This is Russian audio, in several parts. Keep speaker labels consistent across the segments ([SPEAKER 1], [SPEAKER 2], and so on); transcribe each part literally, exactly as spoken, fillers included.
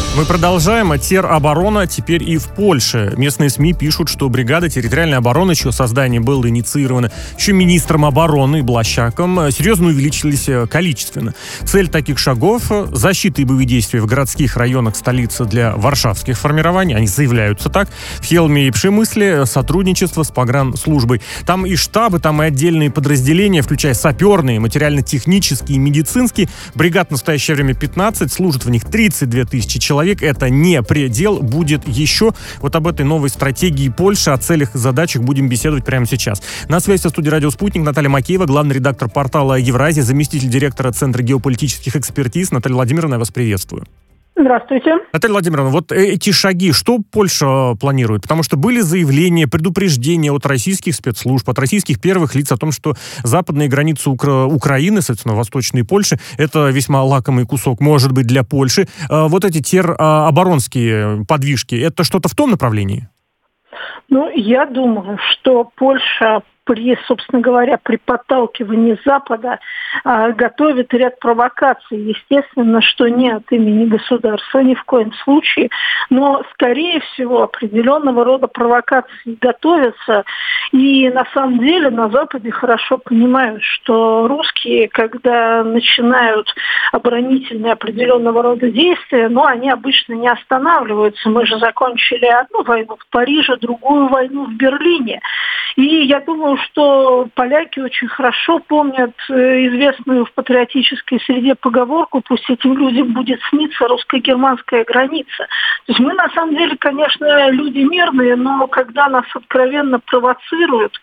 [SPEAKER 1] Мы продолжаем. Тероборона теперь и в Польше. Местные СМИ пишут, что бригада территориальной обороны, чье создание было инициировано еще министром обороны Блащаком, серьезно увеличились количественно. Цель таких шагов — защита и боевые действия в городских районах столицы для варшавских формирований. Они заявляются так. В Хелме и Пшемысле сотрудничество с погранслужбой. Там и штабы, там и отдельные подразделения, включая саперные, материально-технические и медицинские. Бригад в настоящее время пятнадцать, служат в них тридцать две тысячи человек. Это не предел, будет еще. Вот об этой новой стратегии Польши, о целях и задачах будем беседовать прямо сейчас. На связи со студией «Радио Спутник» Наталья Макеева, главный редактор портала «Евразия», заместитель директора Центра геополитических экспертиз. Наталья Владимировна, я вас приветствую.
[SPEAKER 2] Здравствуйте.
[SPEAKER 1] Наталья Владимировна, вот эти шаги, что Польша планирует? Потому что были заявления, предупреждения от российских спецслужб, от российских первых лиц о том, что западные границы Укра- Украины, соответственно, восточные Польши, это весьма лакомый кусок, может быть, для Польши. Вот эти тероборонские подвижки, это что-то в том направлении?
[SPEAKER 2] Ну, я думаю, что Польша при, собственно говоря, при подталкивании Запада а, готовит ряд провокаций. Естественно, что не от имени государства, ни в коем случае, но, скорее всего, определенного рода провокации готовятся. И, на самом деле, на Западе хорошо понимают, что русские, когда начинают оборонительные определенного рода действия, но они обычно не останавливаются. Мы же закончили одну войну в Париже, другую войну в Берлине. И я думаю, что поляки очень хорошо помнят известную в патриотической среде поговорку: пусть этим людям будет сниться русско-германская граница. То есть мы, на самом деле, конечно, люди мирные, но когда нас откровенно провоцируют,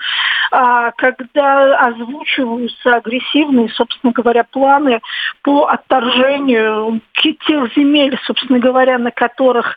[SPEAKER 2] когда озвучиваются агрессивные, собственно говоря, планы по отторжению тех земель, собственно говоря, на которых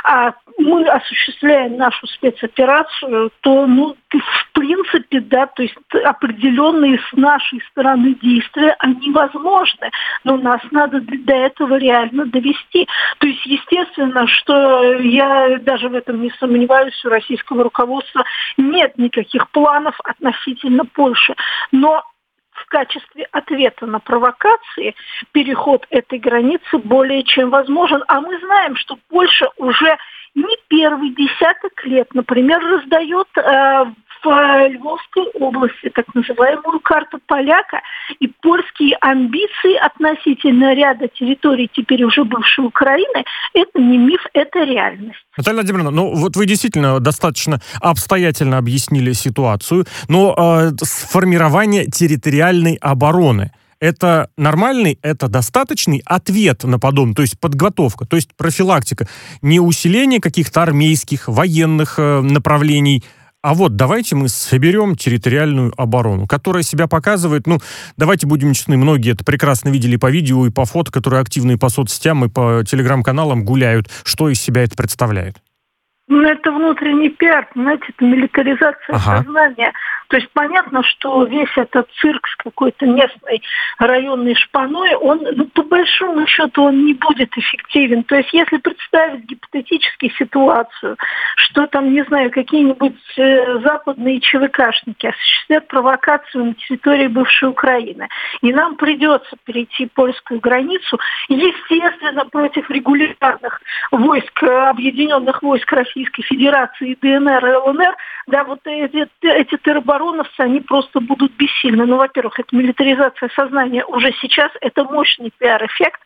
[SPEAKER 2] мы осуществляем нашу спецоперацию, то, ну, в принципе, да, то есть определенные с нашей стороны действия, они возможны, но нас надо до этого реально довести. То есть, естественно, что я даже в этом не сомневаюсь, у российского руководства нет никаких планов относительно Польши, но в качестве ответа на провокации переход этой границы более чем возможен. А мы знаем, что Польша уже не первый десяток лет, например, раздает э, в Львовской области так называемую карту поляка, и польские амбиции относительно ряда территорий теперь уже бывшей Украины — это не миф, это реальность.
[SPEAKER 1] Наталья Владимировна, ну вот вы действительно достаточно обстоятельно объяснили ситуацию, но э, сформирование территориальной обороны — это нормальный, это достаточный ответ на подобное, то есть подготовка, то есть профилактика, не усиление каких-то армейских, военных э, направлений, а вот давайте мы соберем территориальную оборону, которая себя показывает, ну, давайте будем честны, многие это прекрасно видели по видео и по фото, которые активные по соцсетям и по телеграм-каналам гуляют, что из себя это представляет.
[SPEAKER 2] Ну, это внутренний пиар, понимаете, это милитаризация
[SPEAKER 1] ага.
[SPEAKER 2] сознания. То есть понятно, что весь этот цирк с какой-то местной районной шпаной, он, ну, по большому счету, он не будет эффективен. То есть если представить гипотетически ситуацию, что там, не знаю, какие-нибудь э, западные ЧВКшники осуществляют провокацию на территории бывшей Украины, и нам придется перейти польскую границу, естественно, против регулярных войск, объединенных войск Российской Федерации, ДНР и ЛНР, да, вот эти, эти теробороновцы, они просто будут бессильны. Ну, во-первых, это милитаризация сознания уже сейчас, это мощный пиар-эффект.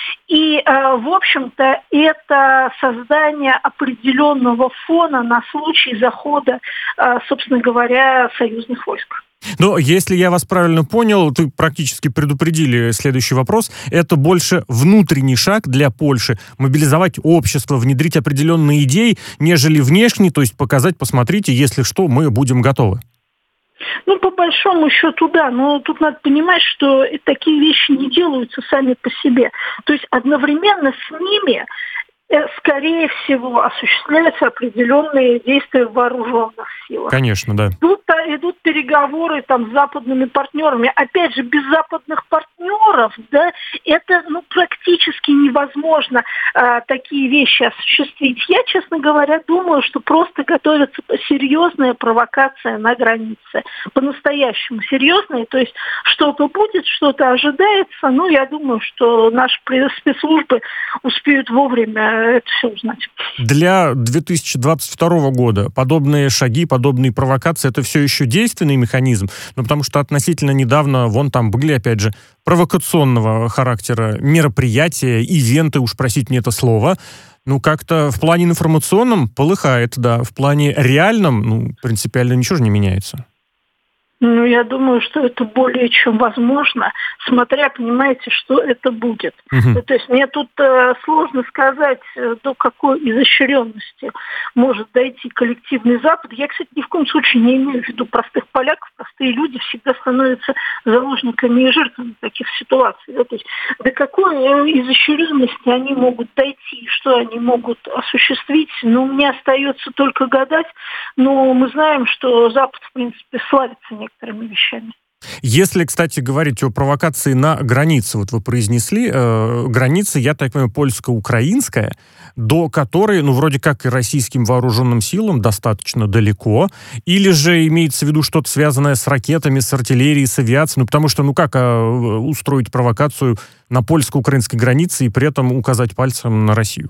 [SPEAKER 2] И, э, в общем-то, это создание определенного фона на случай захода, э, собственно говоря, союзных войск.
[SPEAKER 1] Но если я вас правильно понял, вы практически предупредили следующий вопрос. Это больше внутренний шаг для Польши. Мобилизовать общество, внедрить определенные идеи, нежели внешний, то есть показать, посмотрите, если что, мы будем готовы.
[SPEAKER 2] Ну, по большому счету, да, но тут надо понимать, что такие вещи не делаются сами по себе. То есть одновременно с ними, скорее всего, осуществляются определенные действия в вооруженных силах.
[SPEAKER 1] Конечно, да.
[SPEAKER 2] Тут идут переговоры там с западными партнерами. Опять же, без западных партнеров, да, это, ну, практически невозможно а, такие вещи осуществить. Я, честно говоря, думаю, что просто готовится серьезная провокация на границе. По-настоящему серьезная. То есть что-то будет, что-то ожидается. Ну, я думаю, что наши спецслужбы успеют вовремя это все узнать.
[SPEAKER 1] Для две тысячи двадцать второго года подобные шаги, подобные провокации — это все еще действенный механизм? Ну, потому что относительно недавно, вон там были, опять же, провокационного характера мероприятия, ивенты, уж простите мне это слово. Ну, как-то в плане информационном полыхает, да. В плане реальном, ну, принципиально ничего же не меняется.
[SPEAKER 2] Ну, я думаю, что это более чем возможно, смотря, понимаете, что это будет.
[SPEAKER 1] Uh-huh.
[SPEAKER 2] То есть мне тут э, сложно сказать, э, до какой изощренности может дойти коллективный Запад. Я, кстати, ни в коем случае не имею в виду простых поляков. Простые люди всегда становятся заложниками и жертвами таких ситуаций. Да? То есть до какой изощренности они могут дойти, что они могут осуществить, ну, мне остается только гадать. Но мы знаем, что Запад, в принципе, славится некоторыми вещами.
[SPEAKER 1] Если, кстати, говорить о провокации на границе, вот вы произнесли, э, граница, я так понимаю, польско-украинская, до которой, ну, вроде как и российским вооруженным силам достаточно далеко, или же имеется в виду что-то связанное с ракетами, с артиллерией, с авиацией, ну, потому что, ну, как э, устроить провокацию на польско-украинской границе и при этом указать пальцем на Россию?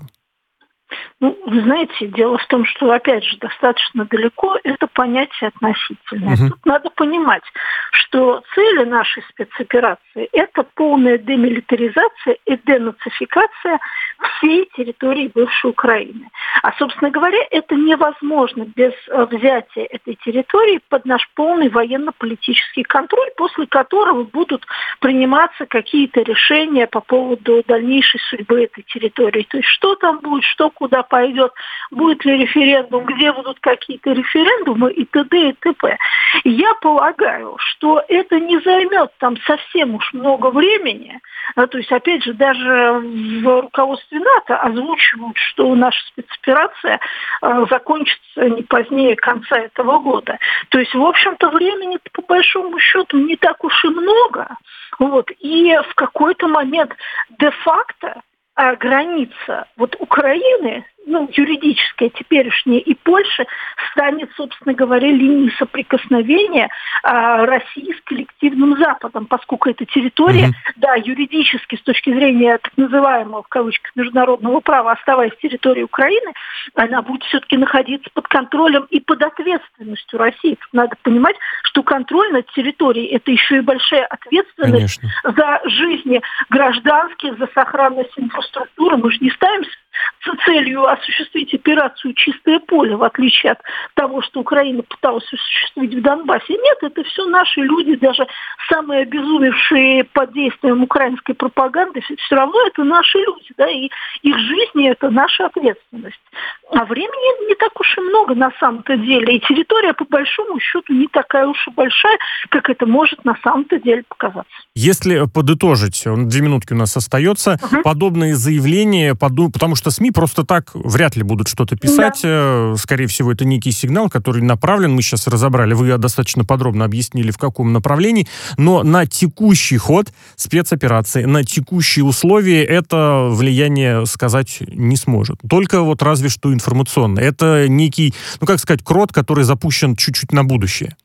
[SPEAKER 2] Ну, вы знаете, дело в том, что, опять же, достаточно далеко это понятие относительное. Uh-huh. Тут надо понимать, что цели нашей спецоперации – это полная демилитаризация и денацификация всей территории бывшей Украины. А, собственно говоря, это невозможно без взятия этой территории под наш полный военно-политический контроль, после которого будут приниматься какие-то решения по поводу дальнейшей судьбы этой территории. То есть что там будет, что куда пойдет, будет ли референдум, где будут какие-то референдумы и т.д. и т.п. Я полагаю, что это не займет там совсем уж много времени. А, то есть, опять же, даже в руководстве НАТО озвучивают, что наша спецоперация а, закончится не позднее конца этого года. То есть, в общем-то, времени по большому счету не так уж и много. Вот. И в какой-то момент де-факто а граница вот Украины, ну, юридическая, теперешняя, и Польши станет, собственно говоря, линией соприкосновения а, России с коллективным Западом, поскольку эта территория, mm-hmm. да, юридически, с точки зрения так называемого, в кавычках, международного права, оставаясь территорией Украины, она будет все-таки находиться под контролем и под ответственностью России. Надо понимать, что контроль над территорией – это еще и большая ответственность Конечно. За жизни гражданских, за сохранность инфраструктуры. Мы же не ставим с целью осуществить операцию «Чистое поле», в отличие от того, что Украина пыталась осуществить в Донбассе. Нет, это все наши люди, даже самые обезумевшие под действием украинской пропаганды, все равно это наши люди, да, и их жизни – это наша ответственность. А времени не так уж и много на самом-то деле, и территория, по большому счету, не такая уж и большая, как это может на самом-то деле показаться.
[SPEAKER 1] Если подытожить, две минутки у нас остается, угу. подобные заявления, потому что СМИ просто так вряд ли будут что-то писать. Да. Скорее всего, это некий сигнал, который направлен. Мы сейчас разобрали, вы достаточно подробно объяснили, в каком направлении. Но на текущий ход спецоперации, на текущие условия это влияние сказать не сможет. Только вот разве что информационно. Это некий, ну как сказать, крот, который запущен чуть-чуть на будущее.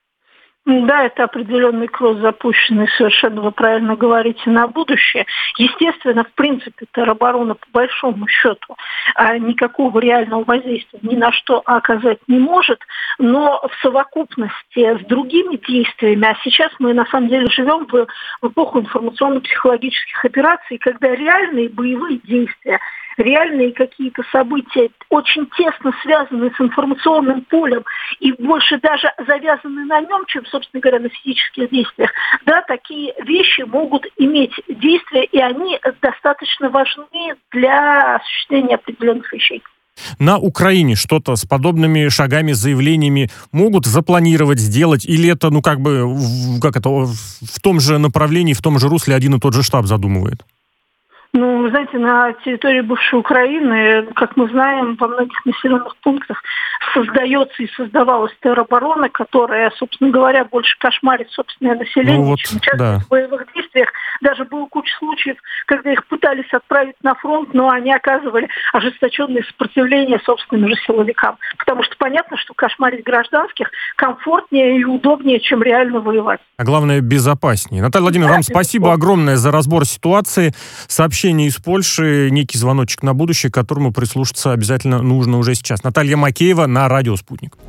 [SPEAKER 2] Да, это определенный кросс запущенный, совершенно вы правильно говорите, на будущее. Естественно, в принципе, тероборона по большому счету никакого реального воздействия ни на что оказать не может, но в совокупности с другими действиями, а сейчас мы на самом деле живем в эпоху информационно-психологических операций, когда реальные боевые действия, реальные какие-то события очень тесно связаны с информационным полем и больше даже завязаны на нем, чем, собственно говоря, на физических действиях. Да, такие вещи могут иметь действие, и они достаточно важны для осуществления определенных вещей.
[SPEAKER 1] На Украине что-то с подобными шагами, заявлениями могут запланировать, сделать? Или это, ну, как бы, как это, в том же направлении, в том же русле один и тот же штаб задумывает?
[SPEAKER 2] Ну, вы знаете, на территории бывшей Украины, как мы знаем, во многих населенных пунктах создается и создавалась тероборона, которая, собственно говоря, больше кошмарит собственное население,
[SPEAKER 1] ну, вот,
[SPEAKER 2] чем участвует
[SPEAKER 1] да.
[SPEAKER 2] в боевых действиях. Даже было куча случаев, когда их пытались отправить на фронт, но они оказывали ожесточенное сопротивление собственным же силовикам. Потому что понятно, что кошмарить гражданских комфортнее и удобнее, чем реально воевать.
[SPEAKER 1] А главное, безопаснее. Наталья Владимировна, вам спасибо огромное за разбор ситуации. Сообщение из Польши, некий звоночек на будущее, к которому прислушаться обязательно нужно уже сейчас. Наталья Макеева на радио «Спутник».